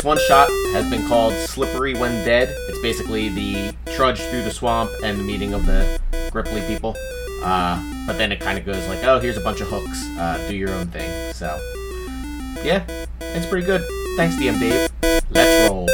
one shot has been called Slippery When Dead. It's basically the trudge through the swamp and the meeting of the Gripply people. But then it kind of goes like, oh, here's a bunch of hooks. Do your own thing. So, yeah, it's pretty good. Thanks, DM Dave. Let's roll.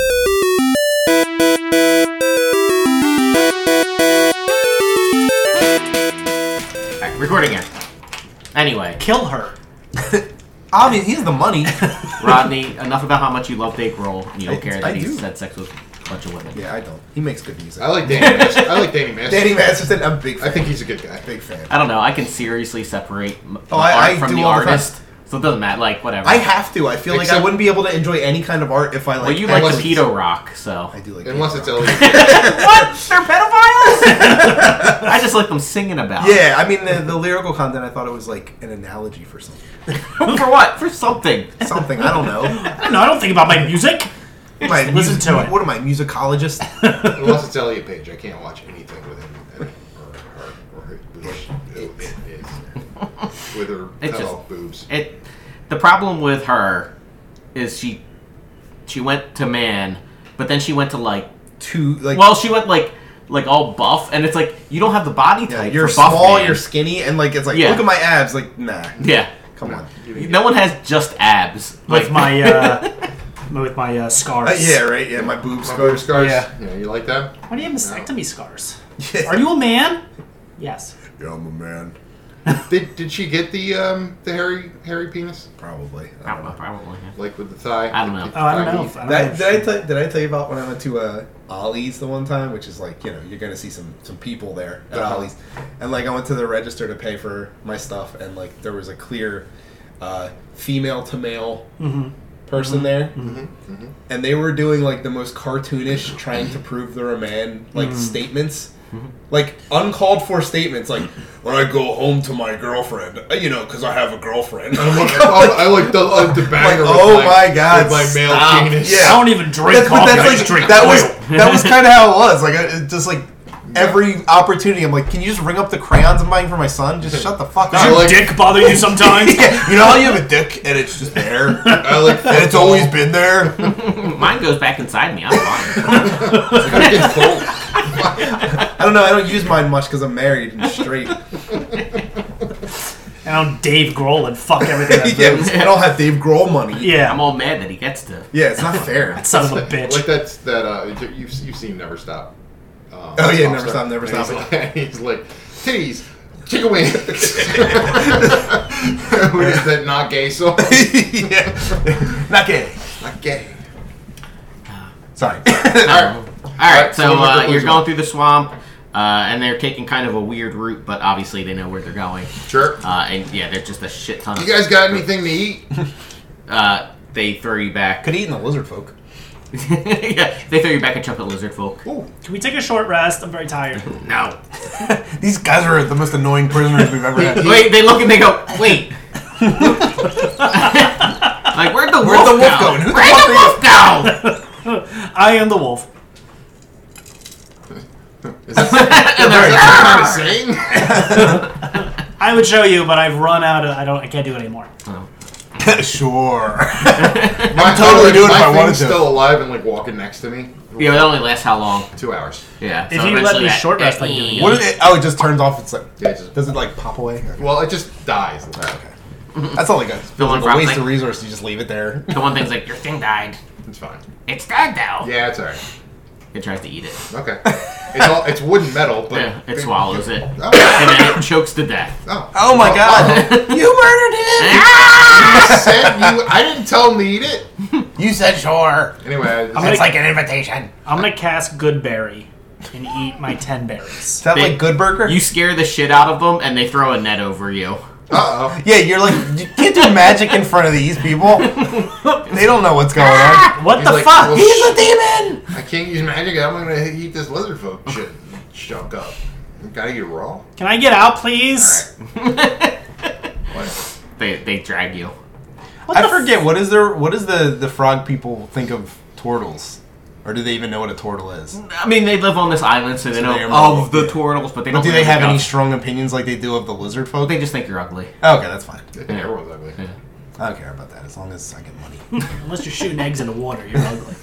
Alright, recording here. Anyway. Kill her. Obviously, he has the money. Rodney, enough about how much you love Dave Grohl and you don't care that I he's do. had sex with a bunch of women. Yeah, I don't. He makes good music. I like Danny Masterson. Danny Masterson, I'm a big fan. I think he's a good guy. Big fan. I don't know. I can seriously separate I art from do the all the artist, time. so it doesn't matter. Like whatever. I have to. I feel like I wouldn't be able to enjoy any kind of art if I like. Well, you like unless the pedo rock, so I do like. Unless it's Elliot. LGBT. what? They're pedophiles? I just like them singing about. Yeah, I mean the lyrical content. I thought it was like an analogy for something. For what? For something. Something I don't know. I don't think about my music. Listen to it. What am I, musicologist? Unless it's Elliot Page, I can't watch anything with him or her with her cut off boobs. The problem with her is she went to man, but then she went to she went like all buff, and it's like you don't have the body type. You're for buff small, man. you're skinny, and like it's like look at my abs. Like nah. Yeah. Come on. No one has just abs. With my scars. Yeah, right. Yeah, my boob scars. Yeah, you like that? Why do you have mastectomy scars? Are you a man? Yes. Yeah, I'm a man. Did she get the hairy penis? Probably. I don't know. Probably. Yeah. Like with the thigh? I don't know. Oh, I don't know. Did I tell you about when I went to Ollie's the one time, which is like, you're gonna see some people there at Ollie's, and like I went to the register to pay for my stuff, and like there was a clear female to male person there, and they were doing like the most cartoonish trying to prove they're a man statements. Like uncalled for statements, like when I go home to my girlfriend, because I have a girlfriend. I like the banger. My god, with my male penis. Yeah. I don't even drink coffee. I just drink that oil. was kind of how it was. Like just like every opportunity, I'm like, can you just ring up the crayons I'm buying for my son? Just shut the fuck up. Does your dick bother you sometimes? Yeah, you know how you have a dick and it's just there, and it's always been there. Mine goes back inside me. I'm fine. I don't know. I don't use mine much because I'm married and straight. I don't Dave Grohl and fuck everything I do. I don't have Dave Grohl money. Yeah. I'm all mad that he gets to. Yeah, it's not fair. That son of a bitch. Like that you've seen Never Stop. Never Stop, Never Stop. He's like, titties, chicken wings. What is that, not gay song? Yeah. Not gay. Not gay. Sorry. Alright, so you're Blizzard. going through the swamp, and they're taking kind of a weird route, but obviously they know where they're going. Sure. And yeah, there's just a shit ton of... You guys got anything to eat? They throw you back. Could eat in the lizard folk. Yeah, they throw you back a chunk of lizard folk. Ooh. Can we take a short rest? I'm very tired. No. These guys are the most annoying prisoners we've ever had. Wait, they look and they go, wait. Like, where'd the wolf the wolf go? go? Who the Where'd fuck the wolf go? I am the wolf. Is that kind of saying? I would show you, but I've run out of... I can't do it anymore. Oh. Sure. I'm totally doing it if I wanted to. still alive and like walking next to me. Yeah, but it only lasts how long? 2 hours. Yeah. If so you let eventually me that- short rest, that- like you do. What is it? Oh, it just turns off. It's like, Yeah, does it like pop away? Okay. Well, it just dies. Okay. That's all like a one like a waste thing. of resources. You just leave it there. The one thing's like, your thing died. It's fine. It's dead, though. Yeah, it's alright. It tries to eat it. Okay. It's wood and metal, but Yeah, it swallows it. Oh. And then it chokes to death. Oh my god! You murdered him! I didn't tell him to eat it. You said sure. Anyway, It's like an invitation. I'm going to cast Goodberry and eat my 10 berries. Is that They- like Good Burger? You scare the shit out of them, and they throw a net over you. uh-oh. Yeah, you're like, you can't do magic in front of these people. They don't know what's going on. What He's the like, fuck? well, He's a demon! I can't use magic. I'm gonna eat this lizard folk shit. Chunk up. Gotta eat it raw. Can I get out, please? What? They drag you. I forget, what does the frog people think of turtles? Or do they even know what a turtle is? I mean, they live on this island, so they know they're of the turtles, but they don't. But do they really have know. any strong opinions like they do of the lizard folk? They just think you're ugly. Okay, that's fine. Everyone's ugly. Yeah. I don't care about that as long as I get money. Unless you're shooting eggs in the water, you're ugly.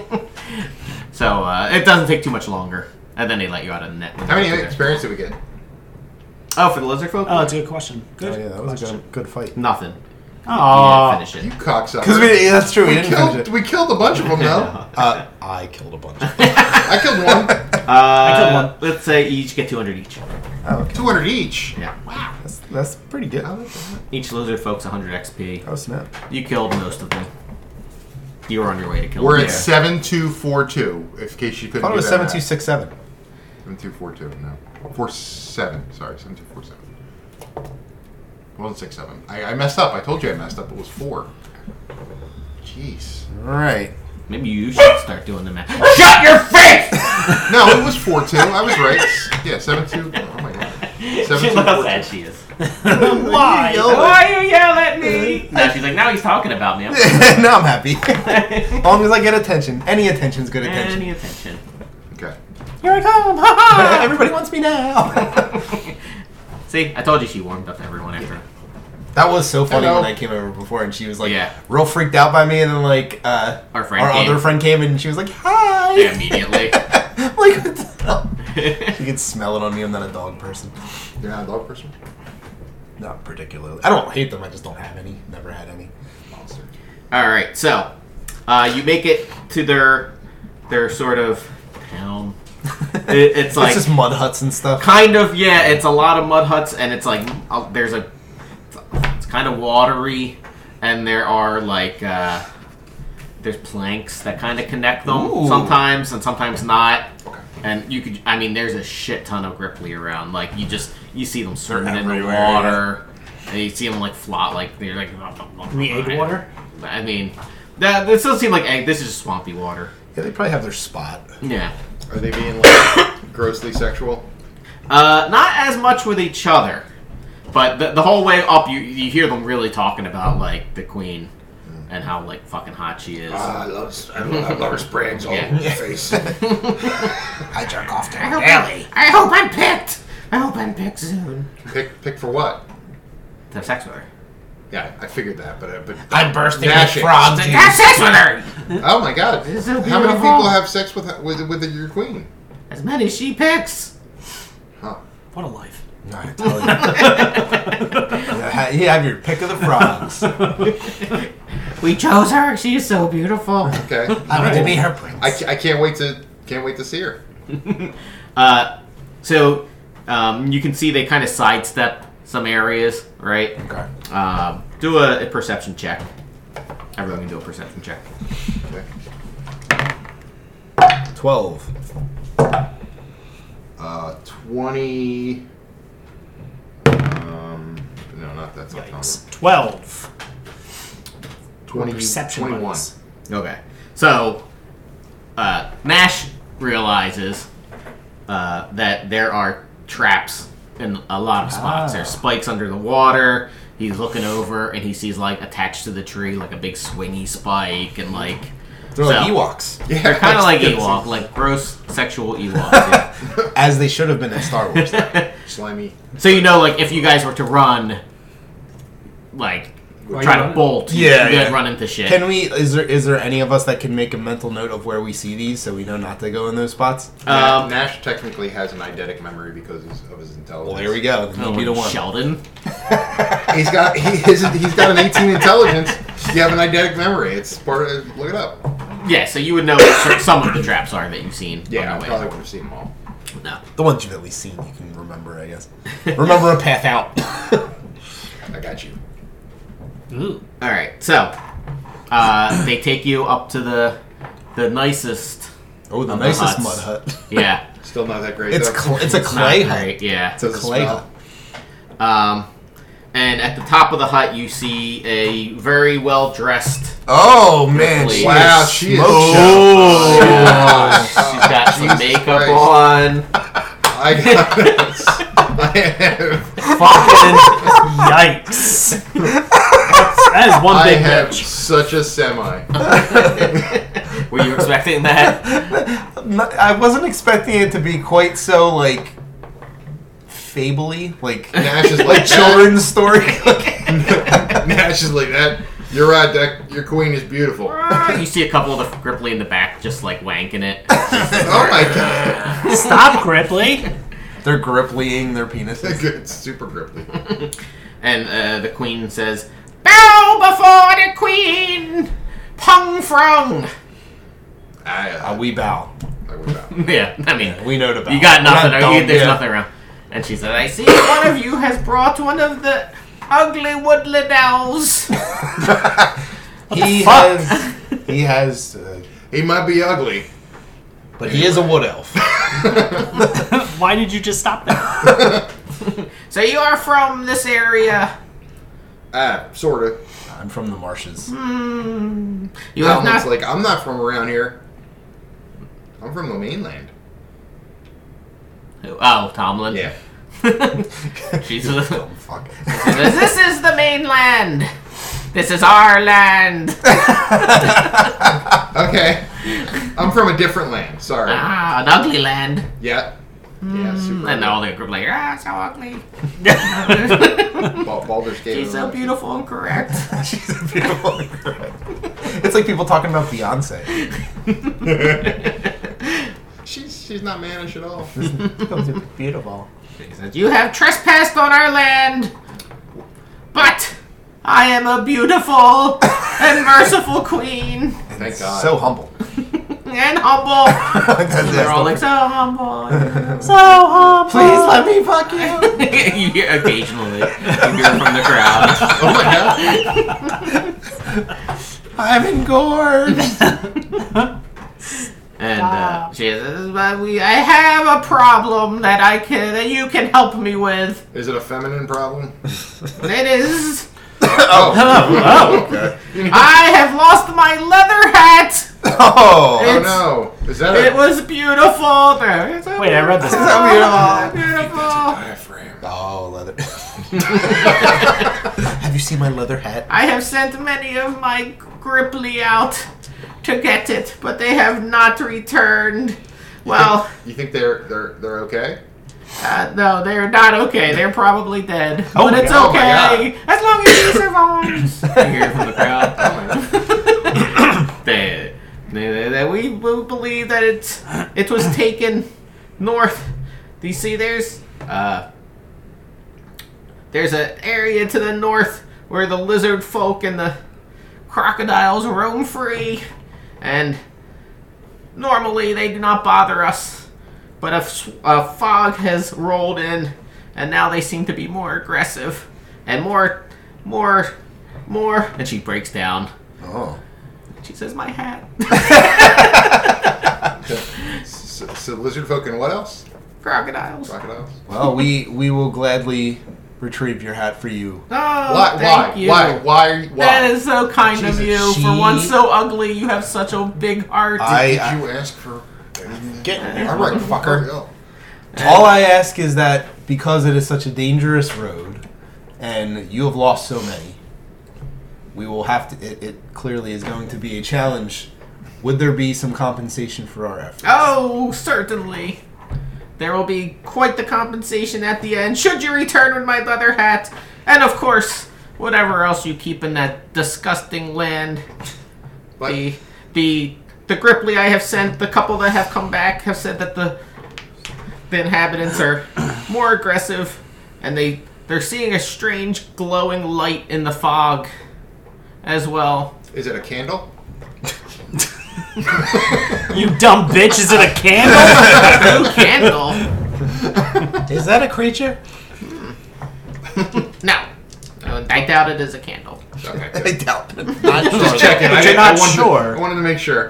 So it doesn't take too much longer, and then they let you out of the net. How many experience did we get? Oh, for the lizard folk? Oh, that's a good question. Good. Oh yeah, that was a question. good fight. Nothing. Oh. You didn't finish You it. cocksucker. Because that's true. We didn't finish it. We killed a bunch of them, though. I killed a bunch. I killed one. killed one. Let's say you each get 200 each. Oh, okay. 200 each. Yeah. Wow. That's pretty good. Each lizard folk's 100 XP. Oh snap! You killed most of them. You were on your way to kill We're them. at 7242, in case you I couldn't thought it was do that math. 7267. 7242, no. 47, sorry, 7247. It wasn't 67. I messed up. I told you I messed up. It was 4. Jeez. All right. Maybe you should start doing the math. Shut your face! No, it was 42. I was right. Yeah, 72. Oh my god. She look how sad 7242. she is. Why? Why you yell at me? No, she's like, now he's talking about me. I'm Now I'm happy. As long as I get attention. Any attention's good attention. any attention. Okay. Here I come! Ha ha! Everybody wants me now. See, I told you she warmed up to everyone after. That was so funny Hello. when I came over before, and she was like, Yeah. real freaked out by me, and then like Our our friend came. other friend came, and she was like, hi. Yeah, immediately. Like, what the hell? You can smell it on me. I'm not a dog person. You're not a dog person? Not particularly. I don't hate them. I just don't have any. Never had any. Monster. All right, so you make it to their sort of town. It's like It's just mud huts and stuff. kind of, yeah. It's a lot of mud huts, and it's like it's kind of watery, and there are like there's planks that kind of connect them Ooh. sometimes, and sometimes not. Okay. And you could, I mean, there's a shit ton of Gripply around. Like you see them swimming in the everywhere, water, and you see them like flop, like they're like In the egg water? I mean, that it still seems like egg. This is just swampy water. Yeah, they probably have their spot. Yeah. Are they being like grossly sexual? Not as much with each other, but the whole way up, you hear them really talking about like the queen and how like fucking hot she is. I love her spraying all Yeah. over my face. I jerk off to I hope I'm picked. I hope I'm picked soon. Pick for what? To have sex with her. Yeah, I figured that, but I'm bursting with Gnashing. frogs. To have sex with her. Oh my god! This is so How many beautiful. people have sex with your queen? As many as she picks. Huh? What a life. No, I tell you. You have your pick of the frogs. We chose her. She is so beautiful. Okay. I want to be her prince. I can't wait to see her. So you can see they kind of sidestep some areas, right? Okay. Do a perception check. Everyone can do a perception check. Okay. 12. 20. No, not that's not Yikes. 12. 20. Perception 21. bonus. Okay. So Nash realizes that there are traps in a lot of spots. There's spikes under the water. He's looking over and he sees like attached to the tree like a big swingy spike and like They're like so- Ewoks. Yeah, They're kind of like that's- Ewok, like gross sexual Ewoks. Yeah. As they should have been in Star Wars. Slimy. So you know, like if you guys were to run, like Why try you to running? bolt, Yeah, you'd yeah. run into shit. Is there any of us that can make a mental note of where we see these so we know not to go in those spots? Nash technically has an eidetic memory because of his intelligence. Well, there we go. Then Oh, he'll be the one. Sheldon. He's got an 18 intelligence. You have an eidetic memory. It's part of. Look it up. Yeah, so you would know what some of the traps are that you've seen. Yeah, I on the way. probably would have seen them all. No. The ones you've at least seen, you can remember, I guess. Remember a path out. I got you. Ooh. All right, so they take you up to the nicest. Oh, the Of the nicest huts. mud hut. Yeah, Still not that great. It's though. it's a it's clay not hut. great. Yeah. It's a Doesn't clay smell. hut. And at the top of the hut, you see a very well dressed. Oh man! Ripley. She Wow, is she is smoke so show. Yeah. She's got some Jesus makeup Christ. on. I got this. I have. Fucking yikes. That is one I big have bitch. such a semi. Were you expecting that? I wasn't expecting it to be quite so like fable-y, like Nash is like like children's story. Nash Ash is like that. You're right, Deck. Your queen is beautiful. You see a couple of the Gripply in the back just like wanking it. Oh my god. Stop, Gripply. They're gripplying their penises. It's super gripply. And the queen says, "Bow before the queen, Pung Frung." We bow. I would bow. Yeah, I mean, We know to bow. you got nothing. We're not dumb, There's yeah. nothing around. And she said, "I see one of you has brought one of the ugly woodland elves." He fuck? has, He might be ugly. but he is a wood elf. Why did you just stop there? So you are from this area. Sorta. I'm from the marshes. You have Talmon's not. like, I'm not from around here. I'm from the mainland. Oh, Tomlin. Yeah. She's Oh, fuck. This is the mainland. This is our land. Okay. I'm from a different land. Sorry. An ugly land. Yeah. Yeah, super. And all the group like, so ugly. Baldur's Gate. She's so beautiful and correct. She's a beautiful. It's like people talking about Beyonce. She's not mannish at all. Beautiful. She says, "You have trespassed on our land, but I am a beautiful and merciful queen Thank God. So humble. and humble." They're all like, "So humble, so humble." Please let me fuck you. You hear occasionally. You hear from the crowd. Oh my God. I'm engorged. And she says, "I have a problem that you can help me with. Is it a feminine problem? It is, Oh. Okay. I have lost my leather hat. Oh. Oh no. Is that It was beautiful." Wait, I read this. Is that Beautiful. diaphragm? Oh, leather. Have you seen my leather hat? I have sent many of my Gripply out to get it, but they have not returned. Well, You think they're okay? no, they're not okay. They're probably dead. Oh But my it's God. Oh my okay, as long as he survives. You hear from the crowd. We believe that it was taken north. Do you see? There's an area to the north where the lizard folk and the crocodiles roam free, and normally they do not bother us, but a fog has rolled in, and now they seem to be more aggressive and more, and she breaks down. Oh. She says, "My hat." So lizard folk and what else? Crocodiles. Crocodiles. Well, we will gladly retrieve your hat for you. Oh, thank you. Why? That is so kind of you. Jesus, For she- one so ugly, you have such a big heart. Did you ask for? Get All right, fucker. All I ask is that because it is such a dangerous road, and you have lost so many, we will have to. It clearly is going to be a challenge. Would there be some compensation for our efforts? Oh, certainly. There will be quite the compensation at the end, should you return with my leather hat, and of course, whatever else you keep in that disgusting land. But The Gripply I have sent, the couple that have come back, have said that the inhabitants are more aggressive, and they're seeing a strange glowing light in the fog as well. is it a candle? You dumb bitch, is it a candle? Blue candle? Is that a creature? No. I doubt it is a candle. Okay. I doubt it. Not sure. Just checking. But you're not wanted sure. I wanted to make sure.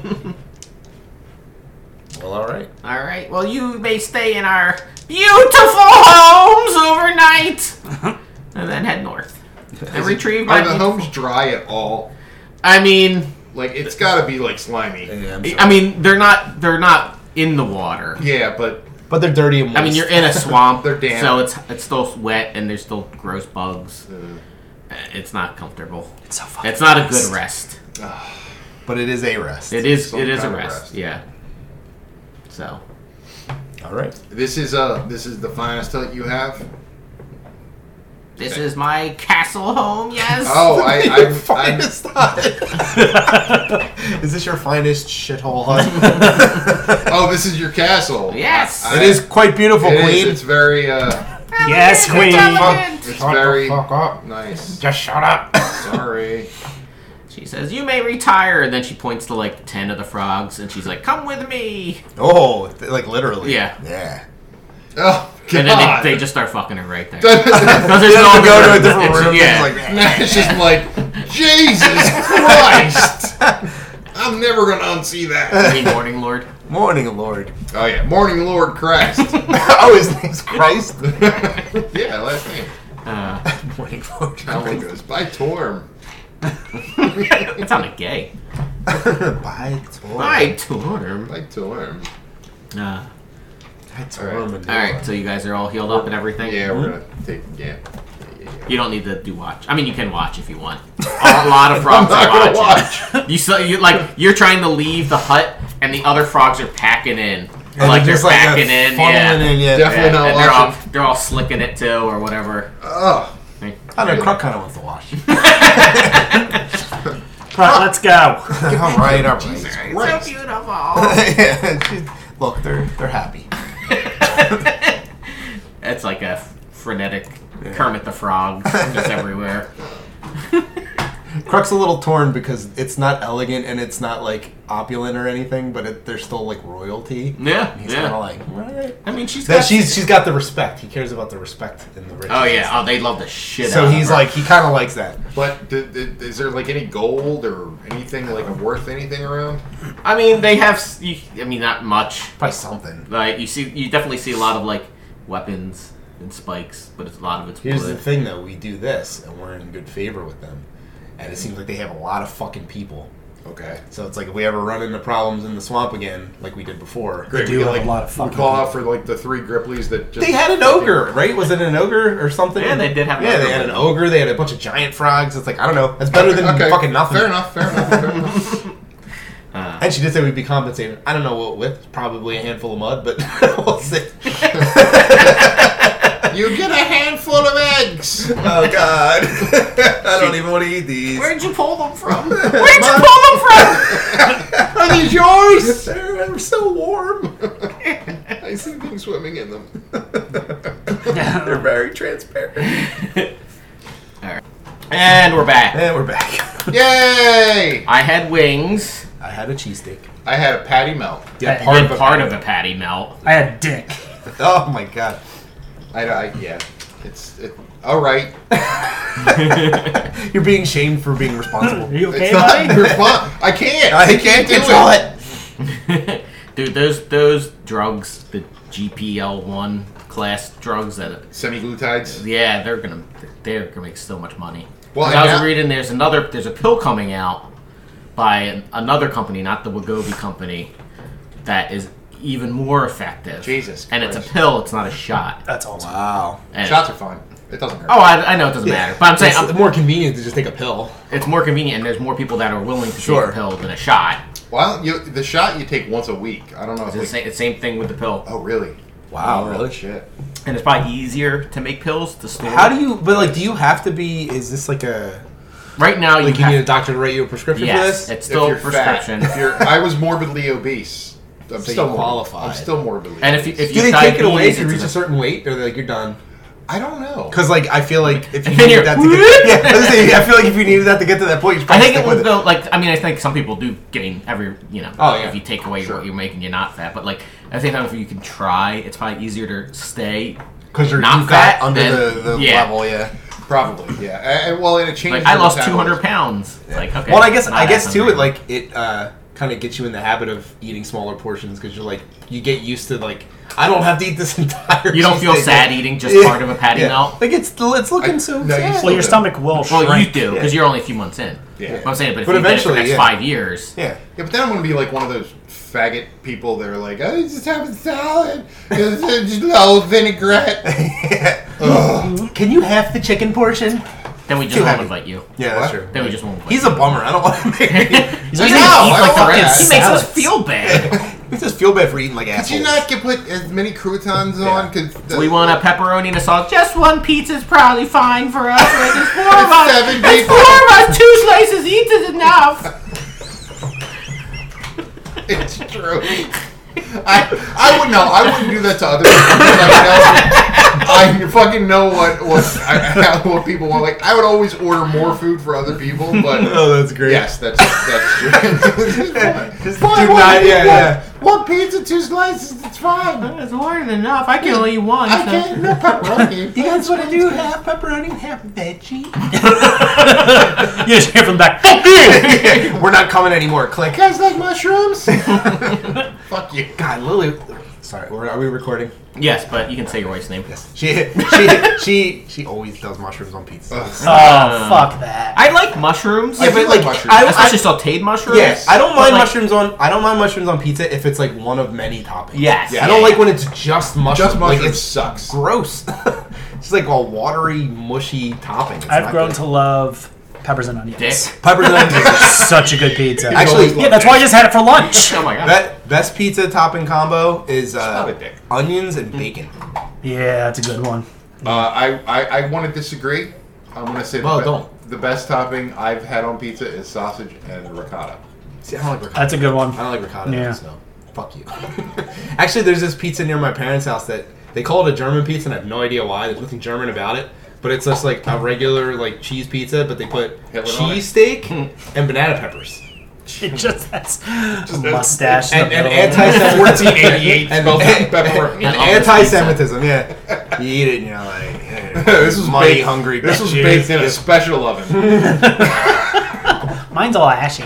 Well, all right. All right. Well, you may stay in our beautiful homes overnight, and then head north and retrieve my. Are the homes dry at all? I mean, Like it's got to be like slimy. Yeah, I mean, they're not in the water. Yeah, but but they're dirty and moist. I mean, you're in a swamp, They're damp. so it's still wet and there's still gross bugs. It's not comfortable. It's so fucking It's not a moist. good rest. But it is a rest. It is. Some It is a kind of rest. rest. Yeah. So. All right. this is the finest that you have. This is my castle home, yes? Oh, I'm finest hut. Is this your finest shithole hut? Oh, this is your castle. Yes. It is quite beautiful, It Queen. is. It's very. Yes, Queen. It's very fuck up. nice. Just shut up. Sorry. She says, you may retire, and then she points to like 10 of the frogs, and she's like, come with me. Oh, like literally. Yeah. Yeah. Oh God. And then they just start fucking her right there. Because Because there's You have to go to a room. different It's- room. Yeah. Like, It's just like, Jesus Christ! I'm never gonna unsee that. Hey, Morning Lord. Morning, Lord. Oh yeah, Morning Lord Christ. Oh, his name's Christ. Yeah, last name. Morning, Lord. Alan goes by Torm. It sounded gay. Bye, Torm. Bye, Torm. By Torm. Uh, Bye, Torm. Alright, so you guys are all healed up and everything? Yeah, we're gonna take. Yeah. You don't need to do watch. I mean, you can watch if you want. A lot of frogs I'm not are gonna watching. You're trying to leave the hut, and the other frogs are packing in. And Like they're just like packing in, funneling in, yeah. Definitely not and watching. they're all slicking it too, or whatever. Oh. I don't know, Croc kind of wants to watch. Croc, let's go. all right. Jesus So Christ. beautiful. Yeah, look, they're happy. It's like a frenetic Kermit the Frog just everywhere. Croc's a little torn because it's not elegant and it's not like opulent or anything, but they're still like royalty. Yeah, And he's kind yeah. of like, right. I mean, she's That got... she's got the respect. He cares about the respect in the rich. Oh, yeah. Oh, they love the shit So out he's of her. like, he kind of likes that. But is there like any gold or anything like worth anything around? I mean, they have... I mean, not much. Probably something. Like, you definitely see a lot of, like, weapons and spikes, but a lot of it's Here's wood. the thing, though. We do this, and we're in good favor with them. And it seems like they have a lot of fucking people. Okay. So it's like if we ever run into problems in the swamp again, like we did before. Great. do We have can, a lot of we fucking call out people. for like the 3 Gripplies that just. They had an ogre, right? Was it an ogre or something? Yeah, they did have an Yeah, ogre they had with an them. ogre. They had a bunch of giant frogs. It's like, I don't know. That's better than fucking nothing. Fair enough. Fair enough. Fair enough. And she did say we'd be compensated. I don't know what with. Probably a handful of mud, but we'll see. You get a handful of eggs. Oh, God. I don't even want to eat these. Where'd you pull them from? Where'd you pull them from? Are these yours? They're so warm. I see things swimming in them. They're very transparent. Alright. And we're back. And we're back. Yay! I had wings. I had a cheesesteak. I had a patty melt. Yeah, Part of a patty melt. I had dick. Oh, my God. Yeah. It's all right. You're being shamed for being responsible. Are you okay, It's not buddy? your fault. I can't. I can't do control it. Dude, those drugs, the GPL1 class drugs that Semi-glutides. yeah, they're gonna make so much money. Well, 'Cause and I was now- reading there's a pill coming out by another company, not the Wegovy company, that is even more effective. Jesus And it's Christ. a pill, it's not a shot. That's awesome. Wow. And- Shots are fine. It doesn't hurt. Oh, I know it doesn't matter, but I'm saying It's more convenient to just take a pill. it's more convenient, and there's more people that are willing to Sure. take a pill than a shot. Well, the shot you take once a week. I don't know. It's If the same thing with the pill, oh, really? Wow, Oh, really? Shit. and it's probably easier to make pills to store. How do you? But like, do you have to be? Is this like a Right now, like you have, need a doctor to write you a prescription for yes, this? it's still a If you're fat, prescription. I was morbidly obese. I'm So still you qualified. I'm still morbidly. And if obese. you Do they take it away if you it's reach a certain weight, or they're like you're done? I don't know. Because like I feel like if you And then needed you're- that to get, yeah, I was saying, I feel like if you needed that to get to that point, you should I probably think it stick would with go like I think some people do gain every Oh, yeah. if you take away Sure. what you're making, you're not fat. But like at the same time, if you can try, it's probably easier to stay. because you're not too fat fat, under then- the yeah. level. Yeah. Probably, yeah. And well, and it changes. Like I your lost metabolism. 200 pounds. Like okay. Well, I guess not as too, hungry. it like it kind of gets you in the habit of eating smaller portions because you're like you get used to like I don't have to eat this entire. you don't feel cheesesteak. sad eating just Yeah. part of a patty Yeah. melt. Like it's looking so no, you sad. still Well, your do. stomach will shrink. Well, you do because Yeah. you're only a few months in. Yeah. But I'm saying, but if But you did it for the eventually, next yeah. 5 years, Yeah. Yeah, but then I'm going to be like one of those faggot people that are like, I just have a salad. It's just a little vinaigrette. Ugh. Can you half the chicken portion? then we just Too won't heavy. invite you. Yeah, that's What? true. Then we just won't invite He's you. a bummer. I don't want to make. He's like, No, he I eats like don't the want rest. that. He makes us Salads. feel bad. It just feel bad for eating like assholes. Could you not put as many croutons on? We want a pepperoni and a sauce. Just one pizza's probably fine for us. Like, there's 4 of us. 7 There's people. 4 of us. 2 slices each is enough. It's true. I wouldn't do that to other people. I fucking know what people want. Like, I would always order more food for other people, but Oh, that's great. yes, that's true. Just do not, yeah. One pizza, 2 slices, it's fine. That's more than enough. I can only eat one. I can't. No pepperoni. You guys want to do half pepperoni and half veggie? You just hear from the back. We're not coming anymore. Click. You guys like mushrooms? Fuck you. God, Lily. Sorry, are we recording? Yes, but you can say your wife's name. She always does mushrooms on pizza. Oh, fuck that. I like mushrooms. I do like mushrooms. Especially sauteed mushrooms. Yes, I don't mind But, like, mushrooms on. I don't mind mushrooms on pizza if it's like one of many toppings. Yes. I don't like when it's just mushrooms. Just Like, mushrooms it's sucks. gross. It's like a watery, mushy topping. It's I've not grown good. to love peppers and onions. Dick. Peppers and onions. Such a good pizza. Actually, yeah, that's why I just had it for lunch. Oh my god. that best pizza topping combo is not a dick. onions and bacon. Yeah, that's a good one. I want to disagree. I'm going to say Well, the best topping I've had on pizza is sausage and ricotta. See, I don't like ricotta. That's a good one. I don't like ricotta. Yeah. So fuck you. Actually, there's this pizza near my parents' house that they call it a German pizza, and I have no idea why. There's nothing German about it. But it's just like a regular like cheese pizza, but they put Hitler on cheese steak and banana peppers. It just has a mustache. And in the middle. anti-Semitism. 1488 spelled pepperoni. And anti-Semitism, yeah. You eat it and you're like, This was money baked- hungry. This was bitches. baked in a special oven. Mine's all ashy.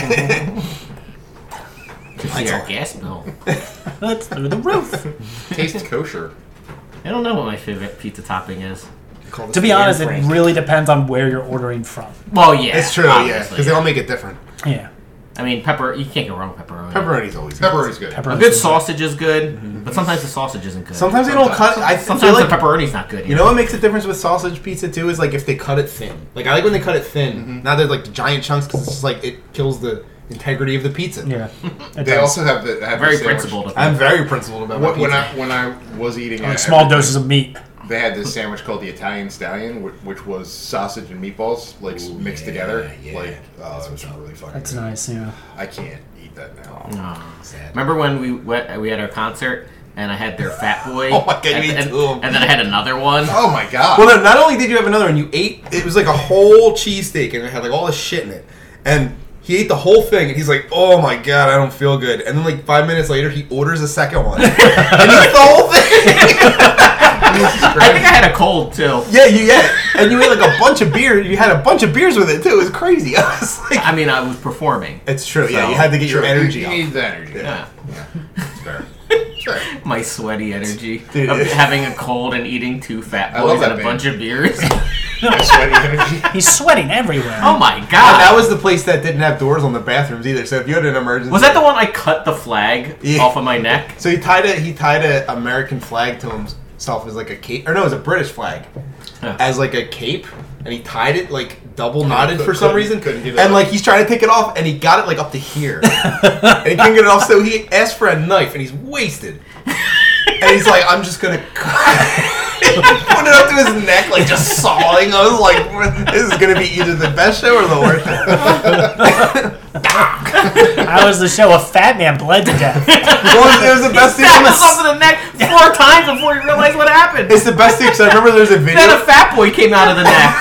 See our gas bill. That's through the roof. Tastes kosher. I don't know what my favorite pizza topping is. To be honest, it really depends on where you're ordering from. Well, yeah. It's true, yeah, obviously. because they all make it different. Yeah. I mean, you can't go wrong with pepperoni. Pepperoni's always good. Pepperoni's good. A Pepperoni's good good. sausage is good, but sometimes the sausage isn't good. Sometimes they don't cut. I feel Sometimes like the pepperoni's not good. you know what makes a difference with sausage pizza too is like if they cut it thin. Like I like when they cut it thin. Not that like the giant chunks because it's just like it kills the integrity of the pizza. Yeah. It They does. also have the Very sandwich. principled. I'm very principled about my When pizza. when I was eating Like at small Everton, doses of meat. they had this sandwich called the Italian Stallion, which was sausage and meatballs like mixed together. yeah. Like, that was really fucking. That's good. nice, yeah. I can't eat that now. No. Sad. Remember when we had our concert and I had their Fat Boy? Oh my God, and, you ate and, 2 of 'em. and then I had another one. Oh my god! Well, no, not only did you have another one, you ate. It was like a whole cheesesteak, and it had like all this shit in it. And he ate the whole thing, and he's like, "Oh my god, I don't feel good." And then like 5 minutes later, he orders a second one, and he eats the whole thing. I think I had a cold too. Yeah, and you ate like a bunch of beer. You had a bunch of beers with it too. It was crazy. I was like, I mean, I was performing. it's true. Yeah, So, you had to get your Sure, energy You up. need the energy. Yeah. It's fair. Sure. My sweaty energy Dude. of having a cold and eating 2 Fat I love Boys and that a band. bunch of beers. My sweaty energy. He's sweating everywhere. Oh my And god! that was the place that didn't have doors on the bathrooms either. So if you had an emergency, Was that the one I cut the flag Yeah. off of my neck? So he tied a American flag to himself as like a cape, or no, it was a British flag Huh. as like a cape, and he tied it like double knotted for some reason. couldn't get it and up. like he's trying to take it off, and he got it like up to here, and he couldn't get it off. So he asked for a knife, and he's wasted, and he's like, "I'm just gonna." Put it up to his neck, like just sawing. I was like, "This is gonna be either the best show or the worst." How was the show? A fat man bled to death. It was the best thing. Stabbed himself in the neck 4 times before he realized what happened. It's the best thing because I remember there's a Then video. a Fat Boy came out of the neck.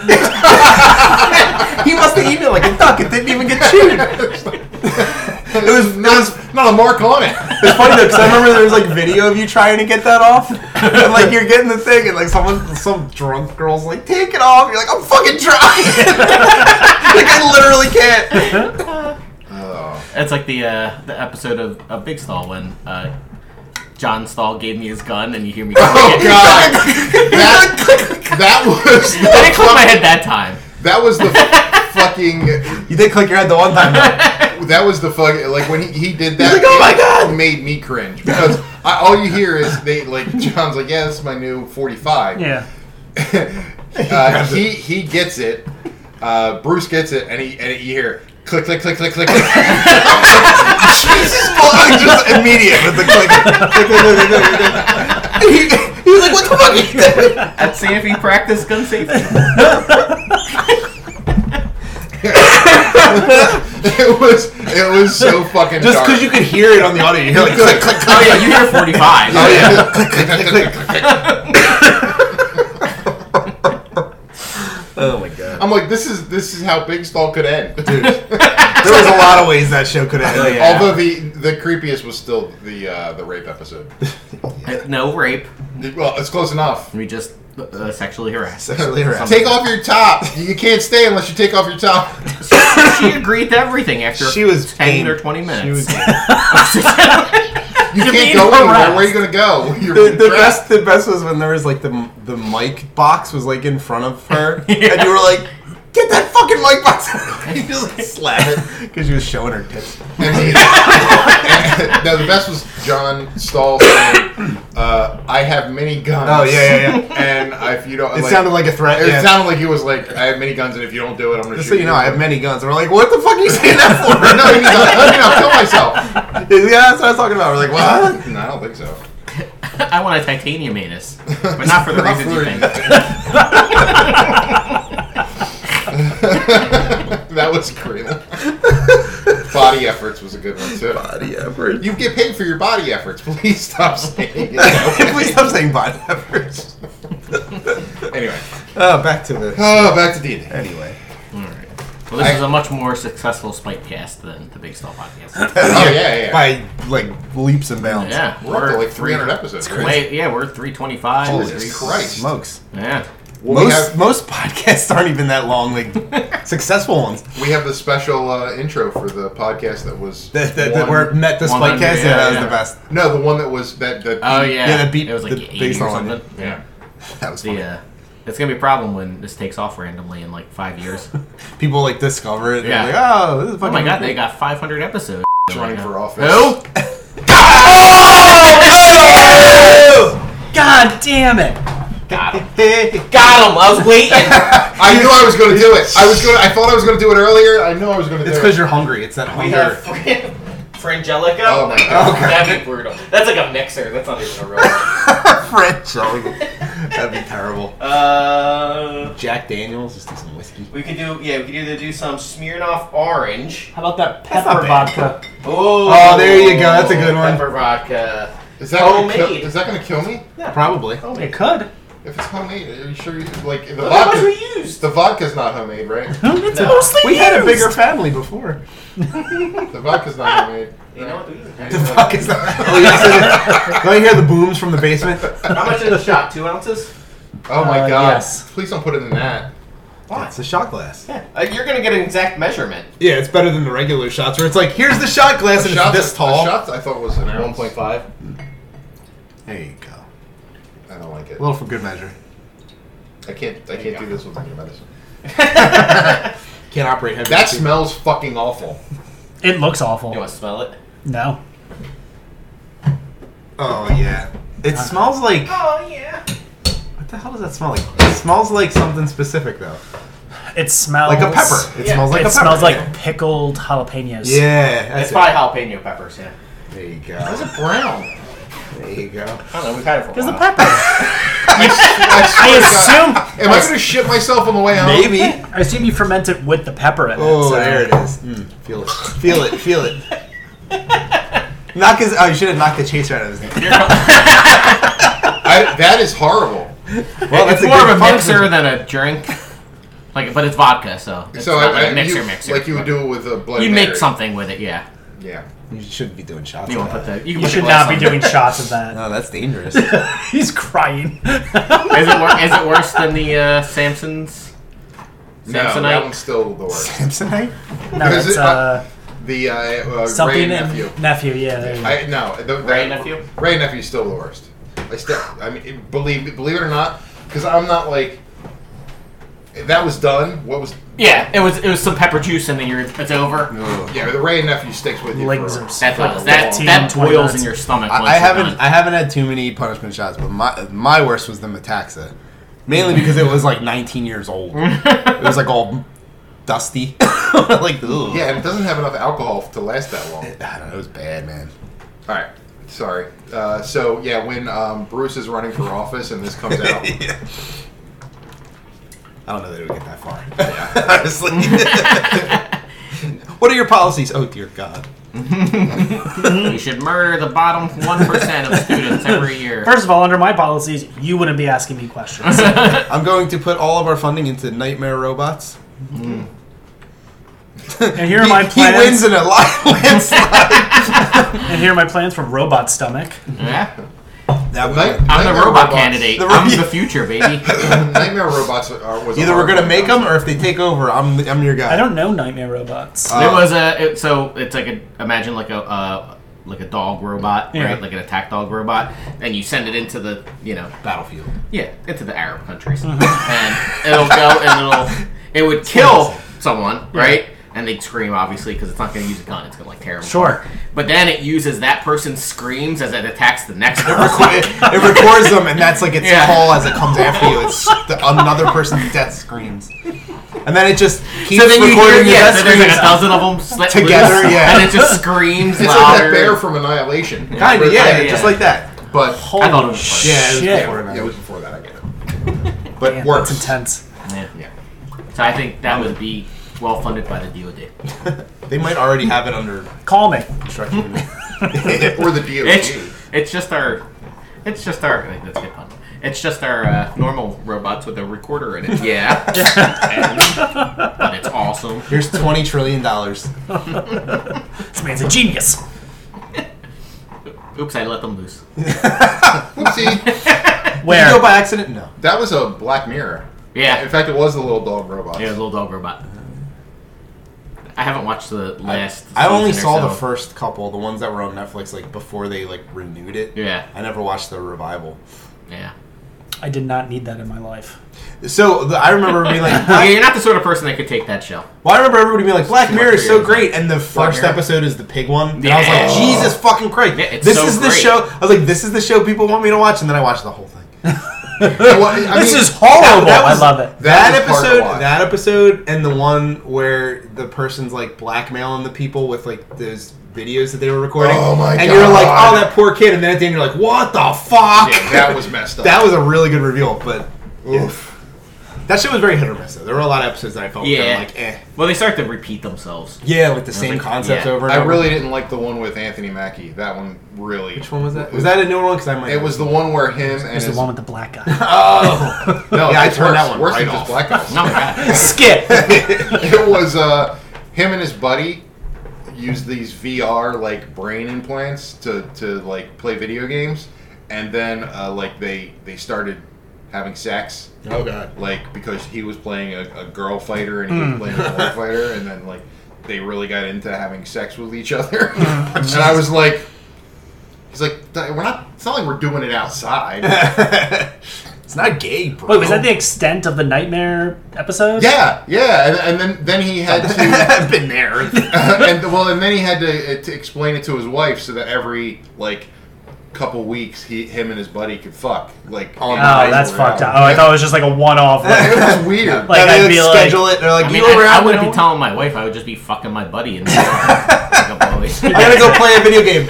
He must have eaten it like a duck. It didn't even get chewed. It was Not a mark on it. it's funny though because I remember there was like video of you trying to get that off, and like you're getting the thing, and like some drunk girl's like, "Take it off." You're like, "I'm fucking trying." Like I literally can't. It's like the episode of Big Stall when John Stahl gave me his gun and you hear me. Oh click it. god! that was. I didn't click my head that time. That was the fucking. You did click your head the one time. Though. That was the fucking like when he did that. He's like, "Oh my it God!" Made me cringe because all you hear is they like John's like, "Yeah, this is my new 45." Yeah. He gets it. Bruce gets it, and you hear click, click, click, click, click, click. Just immediate with the click. He was like, what the fuck are you doing? Let's see if he practiced gun safety. It was so fucking Just dark. because you could hear it on the audio. You hear like click, click, click. Oh yeah, you hear 45. Oh yeah. Click, click, click, click, click. Oh my god. I'm like, this is how Big Stall could end. Dude, there was a lot of ways that show could end. Oh, yeah. Although the creepiest was still the rape episode. No rape. Well, it's close enough. We just sexually harassed. Sexually harassed. Take off your top. You can't stay unless you take off your top. She agreed to everything after She was 10 or 20 minutes. She was You can't being go anywhere. harassed. Where are you gonna go? You're the trapped. best was when there was like the mic box was like in front of her, and you were like, "Get that fucking mic box!" You just like slap it because she was showing her tits. And no, the best was John Stahl saying, "I have many guns." Oh yeah. And if you don't, It sounded like a threat. It Yeah. sounded like he was like, "I have many guns, and if you don't do it, I'm gonna Just shoot so you know, I have many guns. And we're like, "What the fuck are you saying that for?" No, he means I'll kill myself. Yeah, that's what I was talking about. We're like, "What?" No, I don't think so. I want a titanium anus, but not for the Not reasons for- you think. That was great. Body efforts was a good one too. Body effort. You get paid for your body efforts. Please stop saying it. Please stop saying body efforts. Anyway, Back to the. back to D&D. Anyway. Alright. Well, this is a much more successful Spikecast than the Big Stall podcast. Oh yeah. By like leaps and bounds. Yeah, We're up to like 300 episodes. Right? Wait, yeah, we're 325. Holy Three- Christ. Smokes. Yeah. Well, Most podcasts aren't even that long. Like successful ones we have the special intro for the podcast that was that were met the 100, Spikecast. Yeah, that was yeah. the best. no, the one that was that. Oh yeah. Yeah, that beat it was like the 80 bass or line. something. Yeah. That was funny. It's gonna be a problem when this takes off randomly in like 5 years. People like discover it. Yeah. Yeah. Like, oh, this is Oh fucking. my god, cool. they got 500 episodes. It's running for office. Who? God damn it! Got him. Hey. Got him. I was waiting. I knew I was going to do it. I thought I was going to do it earlier. I knew I was going to do It's it. because you're hungry. It's that We hunger. have Frangelico. Oh my god. That'd be brutal. That's like a mixer. That's not even a real. French. That'd be terrible. Jack Daniels. Just do some whiskey. We could either do some Smirnoff Orange. How about that That's pepper not bad. vodka? Oh, there you go. That's a good one. Pepper vodka. Is that gonna Homemade. is that going to kill me? Probably. It could. If it's homemade, are you sure? Like the How much vodka. we used? The vodka's not homemade, right? It's No. mostly We had a used. bigger family before. The vodka's not homemade. You know what? We used. The fuck is that? Don't you hear the booms from the basement? How much is a shot? 2 ounces? Oh my god! yes. Please don't put it in that. It's a shot glass. Yeah. You're gonna get an exact measurement. Yeah, it's better than the regular shots where it's like, here's the shot glass and it's this tall. A shot I thought was an ounce. 1.5. There you go. I don't like it. A little for good measure. I can't do this with your medicine. Can't operate heavy. That smells fucking awful. It looks awful. You want to smell it? No. Oh yeah. It smells like. Oh yeah. What the hell does that smell like? It smells like something specific though. It smells Like a pepper. It Yeah. smells like It a pepper. smells like pickled jalapenos. Yeah. That's It's it. probably jalapeno peppers. Yeah. There you Why is go. it brown? There you go. I don't know. We've had it for a There's a while. pepper. I assume. Am I going to shit myself on the way home? Maybe. I assume you ferment it with the pepper in it. Oh, so- there it is. Feel it. Feel it. Feel it. Knock his. Oh, you should have knocked the chaser out of his hand. That is horrible. Well, It's more of a mixer than a drink. Like, but it's vodka, so it's So not like a you, mixer. like you would do it with a Bloody You Mary. make something with it, yeah. Yeah. You shouldn't be doing shots. You of want to put that. the. You, can You put should the glass not be on. doing shots of that. No, that's dangerous. He's crying. Is it worse than the Samson's? No, that Samsonite? one's still the worst. Samsonite? No, Is it's it, The something Ray in nephew. Nephew, yeah. There you go. No, Ray nephew? Ray nephew's still the worst. I mean, believe it or not, because I'm not like. That was done. What was? Yeah, it was some pepper juice and then it's over. Yeah, the Ray nephew sticks with you. Legs for- are That for that 15, that 20 boils minutes. in your stomach. once I you're haven't done. I haven't had too many punishment shots, but my worst was the Metaxa. Mainly because it was like 19 years old. It was like all dusty. Like, ugh. Yeah, and it doesn't have enough alcohol to last that long. I don't know. It was bad, man. All right. Sorry. So, yeah, when Bruce is running for office and this comes out. Yeah. I don't know that it would get that far. Honestly. What are your policies? Oh, dear God. You should murder the bottom 1% of students every year. First of all, under my policies, you wouldn't be asking me questions. I'm going to put all of our funding into nightmare robots. And here are my plans. He wins in a landslide. And here are my plans for Robot Stomach. Yeah. That I'm the robot candidate. I'm the future, baby. Nightmare Robots was Either we're gonna make them, or if they take over, I'm your guy. I don't know Nightmare Robots. There was so it's like imagine like a dog robot, Yeah. right? Like an attack dog robot, and you send it into the Battlefield. into the Arab countries, and it'll go and it would kill someone, right? And they'd scream, obviously, because it's not going to use a gun. It's going to, tear them apart. But then it uses that person's screams as it attacks the next person. It records them, and that's like its call as it comes after you. It's another person's death screams. And then it just keeps recording the death so there's like screams 1,000 of them together, and it just screams It's louder. like that bear from Annihilation. Kind of, just like that. But I thought it was funny. it was before that, I get it. But Damn, works. that's intense. Yeah. So I think that would be well funded by the DoD. They might already have it under Call me. construction. Or the DOD. It's just our that's a good pun. It's just our normal robots with a recorder in it. Yeah. But it's awesome. Here's $20 trillion. This man's a genius. Oops, I let them loose. Oopsie. Where? Did you go by accident? No. That was a Black Mirror. Yeah. In fact, it was the little dog robot. Yeah, the little dog robot. I haven't watched the last. I only season saw or so. the first couple, the ones that were on Netflix, like before they like renewed it. Yeah. I never watched the revival. Yeah. I did not need that in my life. So I remember being like, Yeah, you're not the sort of person that could take that show. well, I remember everybody being like, Black Mirror is so Mirror. great, and the first Mirror. episode is the pig one, and I was like, Yeah. Jesus fucking Christ, Yeah, it's this so is the great. show. I was like, this is the show people want me to watch, and then I watched the whole thing. This is horrible. I love it. That was hard to watch. episode, and the one where the person's like blackmailing the people with like those videos that they were recording. Oh my And you're like, God. oh, that poor kid, and then at the end you're like, what the fuck? Yeah, that was messed up. That was a really good reveal, but Oof. that shit was very hit or miss. Though there were a lot of episodes that I felt Yeah. kind of like, eh. Well, they start to repeat themselves. Yeah, like the same like, concepts yeah. over and I over. really didn't like the one with Anthony Mackie. That one really. Which one was that? Was that a newer one? Because I might. It was the one where him and It's the his. one with the black guy. Oh. No, Yeah, I it's turned worse. that one Worse right than off. just black guys. No, God. Skip. It was him and his buddy used these VR like brain implants to like play video games, and then like they started having sex. Oh god. Like because he was playing a girl fighter and he was playing a boy fighter, and then like they really got into having sex with each other. And I was like, he's like, we're not. It's not like we're doing it outside. It's not gay, bro. Wait, was that the extent of the Nightmare episode? Yeah, and then he had to. I've been there. And then he had to explain it to his wife so that every like couple weeks him and his buddy could fuck like. Oh, Oh, that's fucked up. Oh, I thought it was just like a one-off. It was weird. Like, And I'd they be like- schedule it. They're like, I you mean, go I around. wouldn't be telling my wife. I would just be fucking my buddy in the I I gotta go play a video game.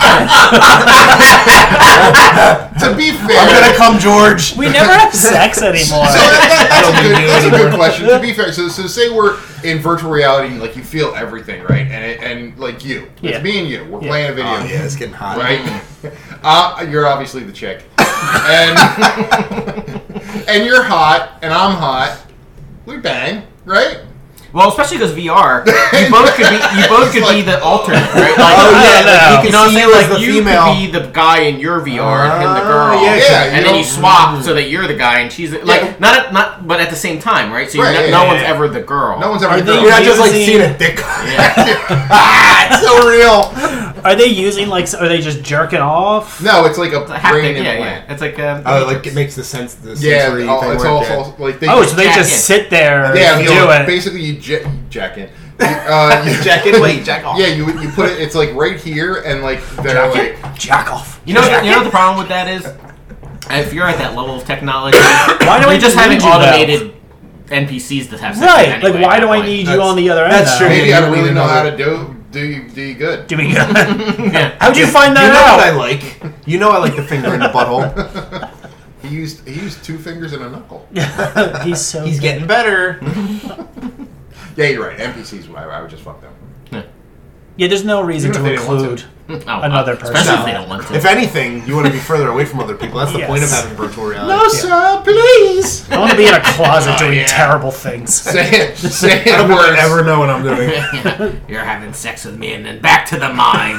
To be fair, I'm gonna come, George. We never have sex anymore. So that's a good question. To be fair, so say we're in virtual reality, like you feel everything, right? And like you, Yeah. it's me and you. We're playing a video Oh, game, yeah, it's getting hot. right? You're obviously the chick, and and you're hot, and I'm hot. We bang, right? Well, especially because VR, you both could be the alternate, right? Like, Oh, yeah, no. you you can know what I'm see saying? you as Like the you female. could be the guy in your VR, him the girl, yeah, you and then you don't- swap so that you're the guy and she's the, like Yeah. not, but at the same time, right? So you're Right, no yeah, one's yeah. ever the girl. No one's ever. Are the they- girl. You're not just like Using- seeing a dick. Yeah. It's so real. Are they using like? Are they just jerking off? No, it's like a It's a brain haptic, yeah, implant. yeah. It's like Oh, like it makes the sense. The Yeah, sensory oh, thing it's work, all yeah. false. Like they Oh, so they jack just in. sit there yeah, and you do know, it. basically you jack in. You Jack in, wait, jack off. Yeah, you put it. It's like right here, and like they're like. Jack off. You know what the problem with that is? If you're at that level of technology, Why do you're I just having need you, though? automated NPCs that have sex Right. anyway, Like, why at do that I point. need you on the other end? that's now? true. Maybe You I don't really need know how another- to do you good. Do we go? Yeah. How'd you find You know that what I out? like? You know I like the finger in the butthole. He used 2 fingers and a knuckle. He's so. He's good. getting better. Yeah, you're right. NPCs, I would just fuck them. Yeah, there's no reason Even to if they didn't want include Oh, another person. especially if No. they don't want to. If anything, you want to be further away from other people. That's the point of Yes. having virtual reality. No, sir, please. I want to be in a closet doing yeah. terrible things. Say I it don't think I worse. ever know what I'm doing. You're having sex with me and then back to the mines.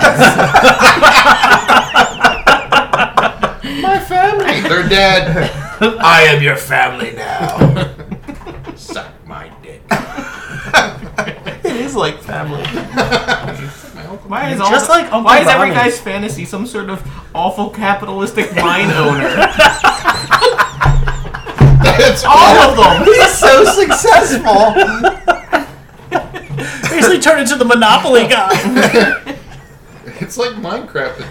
My family. They're dead. I am your family now. Suck my dick. It is like family. Why is Just like Uncle why is every Ronnie. guy's fantasy some sort of awful capitalistic mine owner? That's All of them. He's so successful. Basically turned into the Monopoly guy. It's like Minecraft.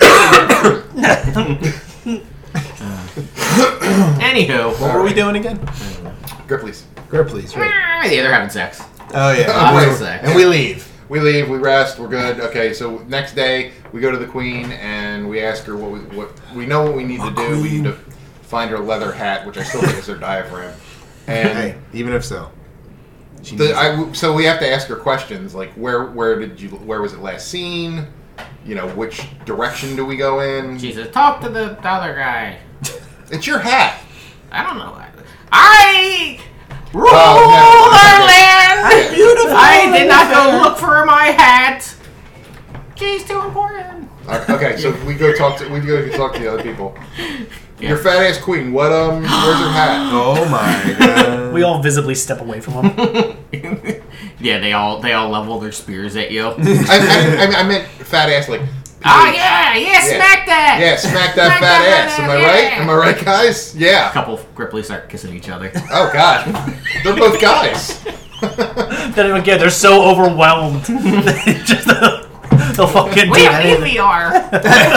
Anywho, What were we doing again? Grippleys. Grippleys, right? yeah, they're having sex. Oh yeah. Having sex. And we leave. We leave, we rest, we're good. Okay, so next day we go to the queen and we ask her what we know what we need to do. We need to find her leather hat, which I still think is her diaphragm. And Hey, even if so. She needs it. so we have to ask her questions like where was it last seen? You know, which direction do we go in? Jesus, talk to the other guy. It's your hat. I don't know. I rule Oh, our okay. land. Beautiful. I did not go look for my hat. She's too important. Okay, so we go talk to the other people. Yeah. Your fat ass queen. What where's her hat? Oh my god. We all visibly step away from him. Yeah, they all level their spears at you. I meant fat ass like. Yeah, smack that. Yeah, smack that fat ass. Am I right? Am I right, guys? A Yeah. couple of Gripleys start kissing each other. Oh God, they're both guys. They don't even care. They're so overwhelmed. They just they'll fucking We do have anything. EVR.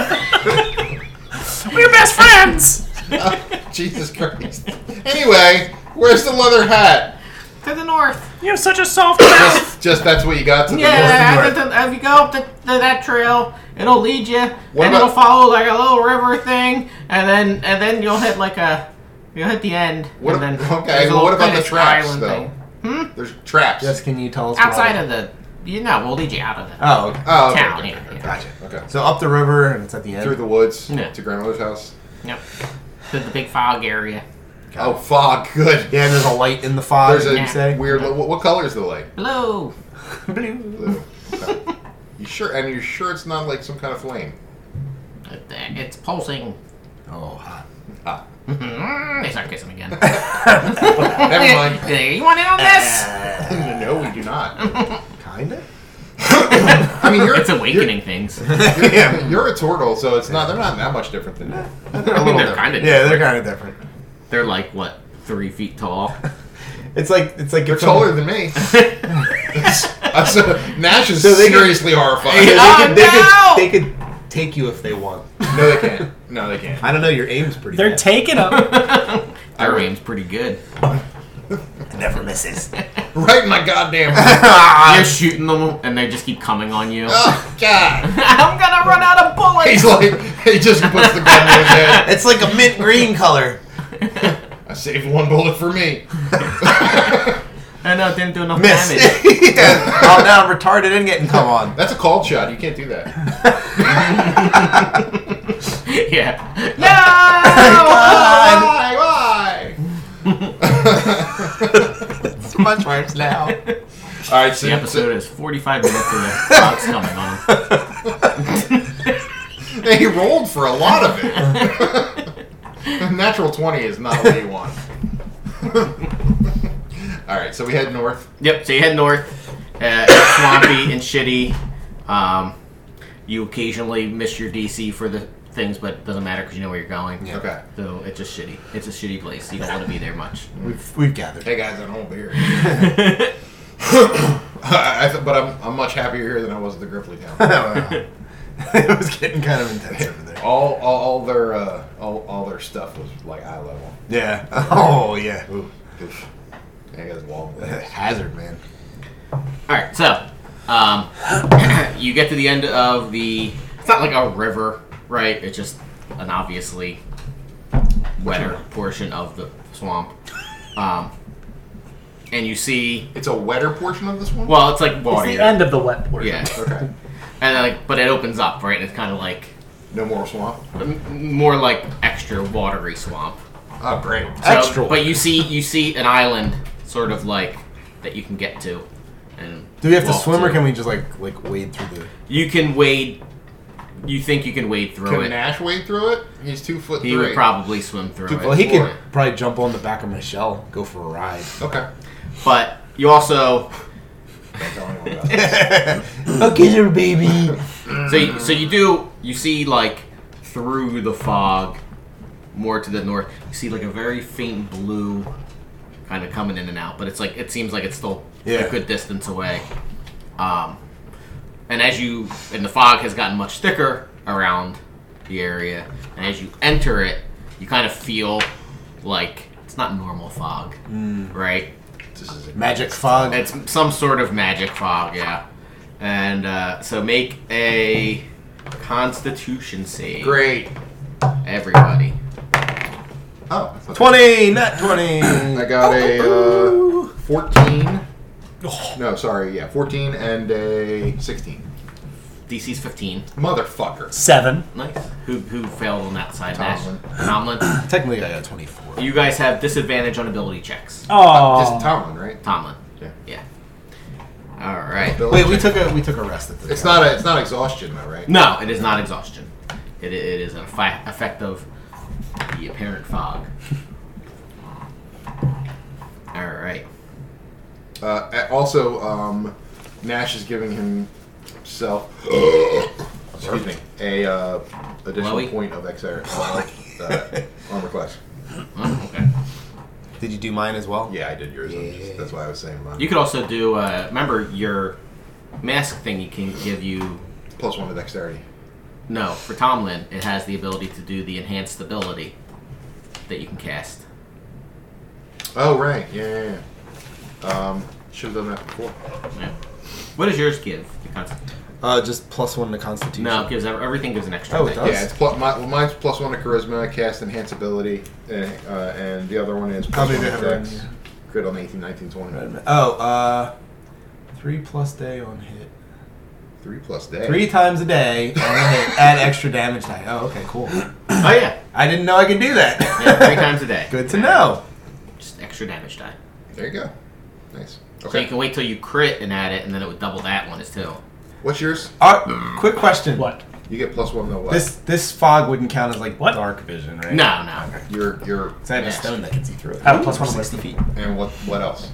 We're best friends. Jesus Christ. Anyway, where's the leather hat? To the north. You have such a soft mouth. Just that's what you got to the Yeah, north. if you go up to that trail, it'll lead you, What and about- it'll follow like a little river thing, and then you'll hit you'll hit the end. What and ab- then okay, there's a well, what little about the finished traps, island though? thing. There's traps. Just can you tell us Outside of the, we'll lead you out of the Oh, okay. Oh, okay. town. Yeah. Gotcha. Okay. So up the river and it's at the end. Through the woods Yeah. to grandmother's house. Yep. To the big fog area. Oh, fog. Good. Yeah, and there's a light in the fog. There's a you say. weird. What color is the light? Blue. Blue. Okay. You sure? And you're sure it's not like some kind of flame? It's pulsing. Oh, hot. Ah. They start kissing again. Never mind. You want in on this? No, we do not. Kinda. I mean, you're It's awakening things. You're a turtle, so it's not. They're not that much different than you. They're kind of Yeah, they're kind of different. They're like what, 3 feet tall. It's like They're if taller than me. So Nash is So they could- seriously horrified. Oh, they could take you if they want. No, they can't. No, they can't. I don't know. Your aim's pretty. They're bad. taking them. Our aim's pretty good. It never misses. Right in my goddamn. You're shooting them, and they just keep coming on you. Oh God. I'm gonna run out of bullets. He's like, he just puts the gun to his head. It's like a mint green color. I saved 1 bullet for me. I know, it didn't do enough Miss. damage. Yeah. Oh, now I'm retarded and getting come on. That's a cold shot. You can't do that. Yeah. Why? It's much worse now. All right, so The episode is 45 minutes and the clock's coming on. he rolled for a lot of it. Natural 20 is not what you want. All right, so we head north. Yep, so you head north. It's swampy and shitty. You occasionally miss your DC for the things, but it doesn't matter because you know where you're going. Yeah. Okay. So it's just shitty. It's a shitty place. You don't want to be there much. We've gathered. Hey guys, I don't beer. But I'm much happier here than I was at the Griffley town. It was getting kind of intense over there. All their stuff was like eye level. Yeah. Oh yeah. Ooh. Oof. Yeah, he has wall. Hazard, man. Alright, so, you get to the end of the... It's not like a river, right? It's just an obviously wetter portion of the swamp. And you see... It's a wetter portion of this one? Well, it's like water. It's the end of the wet portion. Yeah. Okay. And then, like, but it opens up, right? And it's kind of like... No more swamp? More like extra watery swamp. Oh, great. So, Extra. But you see an island, sort of like, that you can get to. And Do we have to walk swim, or to. can we just like wade through the? You can wade. You think you can wade through Can it? Nash wade through it? He's 2'3". He would probably swim through it. Well, he Four. could probably jump on the back of my shell, go for a ride. Okay. But you also Don't tell anyone about that. Look at her, baby. so you see like through the fog, more to the north. You see like a very faint blue, kind of coming in and out. But it seems like it's still a good distance away. And the fog has gotten much thicker around the area, and as you enter it, you kind of feel like it's not normal fog, right? This is a Magic fog. It's some sort of magic fog, yeah. And so make a Constitution save, great. everybody. Oh, that's not 20, not 20. I got a 14. No, sorry, yeah, 14 and a 16. DC's 15. Motherfucker. 7. Nice. Who failed on that side? Tomlin. Nash? Tomlin. Technically, I got 24. You guys have disadvantage on ability checks. Oh. Just Tomlin, right? Tomlin. Yeah. All right. Wait, we took a rest at the. It's not exhaustion though, right? No, it is not exhaustion. It is an effect of the apparent fog. All right. Also, Nash is giving himself excuse me, a additional Chloe? point of armor class. Oh, okay. Did you do mine as well? Yeah, I did yours. That's why I was saying mine. You could also do. Remember your mask thing. You can give you. +1 to dexterity. No, for Tomlin, it has the ability to do the enhanced ability that you can cast. Oh right, yeah. Should have done that before. Yeah. What does yours give? The Just +1 to Constitution. No, it gives everything gives an extra. Oh, it thing. does? Yeah, it's mine's +1 to charisma, cast enhance ability, and the other one is How many +1 do you to have dex. written? Crit on 18, 19, 20. Oh, 3+ day on hit. 3+ day. 3 times a day on a hit. Add extra damage die. Oh, okay, cool. Oh yeah. I didn't know I could do that. Yeah, 3 times a day. Good to know. Just extra damage die. There you go. Nice. So Okay. you can wait till you crit and add it, and then it would double that one as too. What's yours? Quick question. What? You get +1 to what? This fog wouldn't count as like What? dark vision, right? No, no. Your Because I have a stone that can see through it. I have a +1 to 60 wisdom. feet. and what else?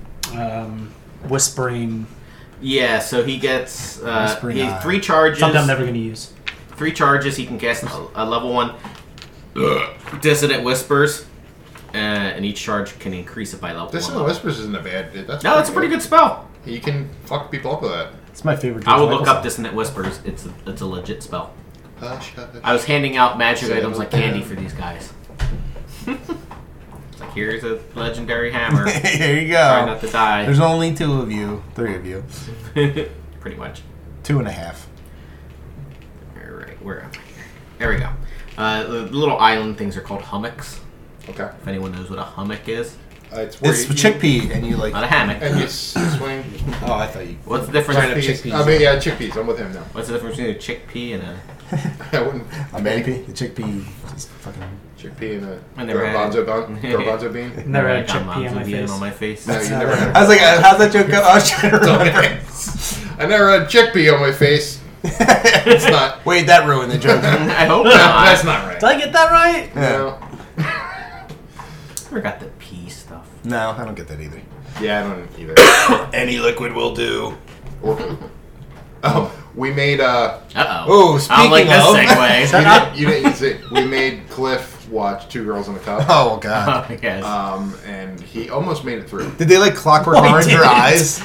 Whispering. Yeah, so he gets Whispering Eye. 3 charges. Something I'm never going to use. 3 charges. He can cast a level 1 Dissonant Whispers, and each charge can increase it by level 1. Dissonant Whispers isn't a bad. No, it's a pretty good spell. You can fuck people up with that. It's my favorite. I will George look Michael up Dissonant Whispers. It's a legit spell. Hush, hush. I was handing out magic Settle items like candy down. for these guys. It's like, here's a legendary hammer. Here you Try go. not to die. There's only 2 of you. 3 of you. Pretty much. 2.5. Alright, where am I here? There we go. The little island things are called hummocks. Okay. If anyone knows what a hummock is. It's where It's chickpea, and you like. Not a hammock. And you swing. Oh, I thought you. What's the difference? Trying to Chickpeas. chickpeas. I mean, yeah, chickpeas. I'm with him now. What's the difference between a chickpea and a? I wouldn't. A manpea? The chickpea just fucking. Chickpea and I a never had- garbanzo bean. Never had a Got chickpea on my Monzo bean face. on my face. No, you never had. I was like, how's that joke go? I was trying to remember. I never had chickpea on my face. It's not. Wait, that ruined the joke. I hope No, not. that's not right. Did I get that right? No. Never got the pea stuff. No, I don't get that either. Yeah, I don't either. Any liquid will do. Oh, we made Uh oh. Oh, I don't like this speaking segue. you didn't see. We made Cliff watch Two Girls in a Cup. Oh god. Oh, yes. And he almost made it through. Did they like clockwork Oh, he orange your didn't. eyes?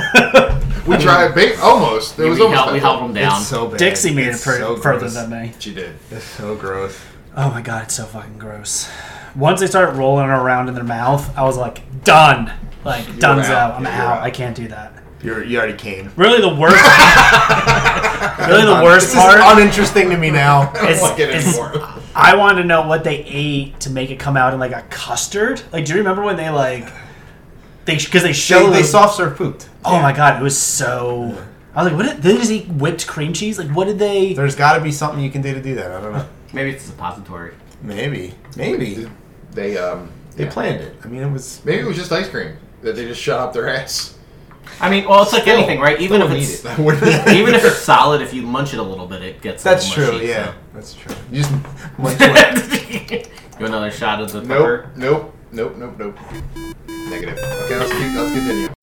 We tried. Almost. It was almost. we held them down. It's so bad. Dixie made It's it pretty so further gross. than me. She did. It's so gross. Oh my god, it's so fucking gross. Once they started rolling it around in their mouth, I was like, done. Like, Dunzo, out. I'm Yeah, you're out. out. I can't do that. You already came. Really, the worst. really, the worst This part is uninteresting to me now. is, don't get it is anymore. I want to know what they ate to make it come out in like a custard. Like, do you remember when they like because they showed They soft serve pooped. Oh my god, it was so. I was like, what did they just eat whipped cream cheese? Like, what did they? There's got to be something you can do to do that. I don't know. Maybe it's a suppository. Maybe They they planned it. I mean, it was. maybe it was just ice cream that they just shut up their ass. I mean, well, it's like anything, right? Even if Still it's need it. I wouldn't- even if it's solid, if you munch it a little bit, it gets. That's a little true. mushy, Yeah, so. that's true. You just munch away. You want another shot of the pepper? Nope. Negative. Okay, let's continue.